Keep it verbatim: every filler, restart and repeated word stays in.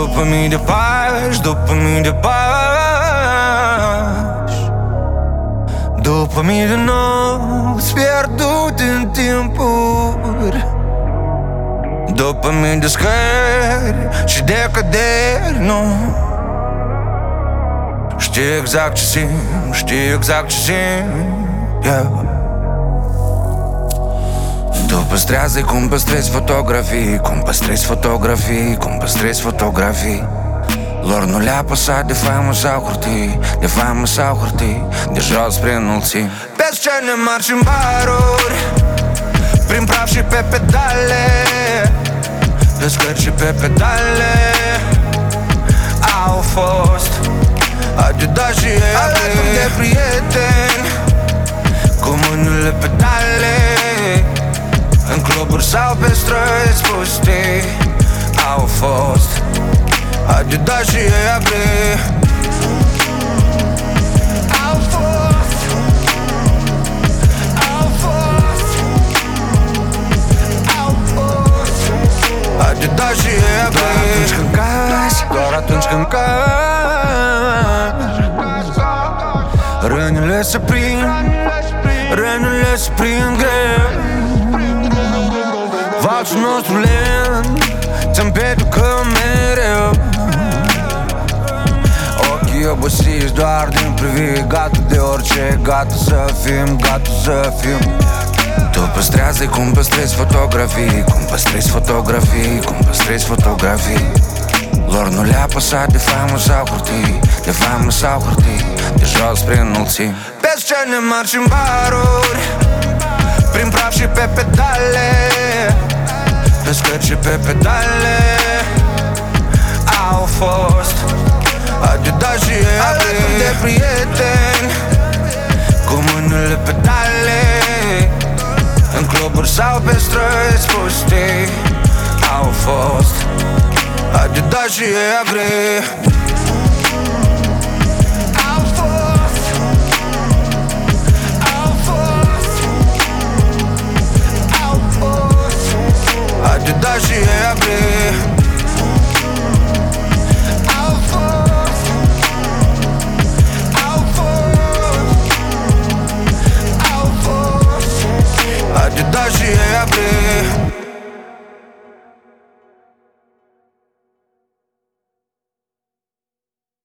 După mii de pași, după mii de pași, după mii de nopți pierdute în timpuri, după mii de scări și de căderi, nu știu exact ce simt, știu exact ce simt, yeah. Tu păstrează cum păstrezi fotografii, cum păstrezi fotografii, cum păstrezi fotografii. Lor nu le-a păsat de faimă sau hârtii, de faimă sau hârtii, de jos prin înălțimi. Pe scene mari și în baruri, prin praf și pe pedale, pe scări și pe pedale. Au fost Adidas și ei alături de prieteni, cu mâinile pedale, în cluburi sau pe străzi pustii. Au fost Adidas și ei agri. Au fost, au fost, au fost Adidas și ei agri. Doar atunci când cazi, doar atunci când cazi, rănile se prind, rănile se prind greu. Valsul nostru lent ți împetucă mereu. Ochii obosiți doar din priviri, gata de orice, gata să fim, gata să fim. Tu păstrează cum păstrezi fotografii, cum păstrezi fotografii, cum păstrezi fotografii. Lor nu le-a păsat de faimă sau hârtii, de faimă sau hârtii, de jos prin înălțimi. Pe scene mari și în baruri, prin praf și pe pedale, pe scări și pe pedale. Au fost Adidas și ei alături de prieteni, cu mâinile pedale, în cluburi sau pe străzi pustii. Au fost Adidas și ei agri.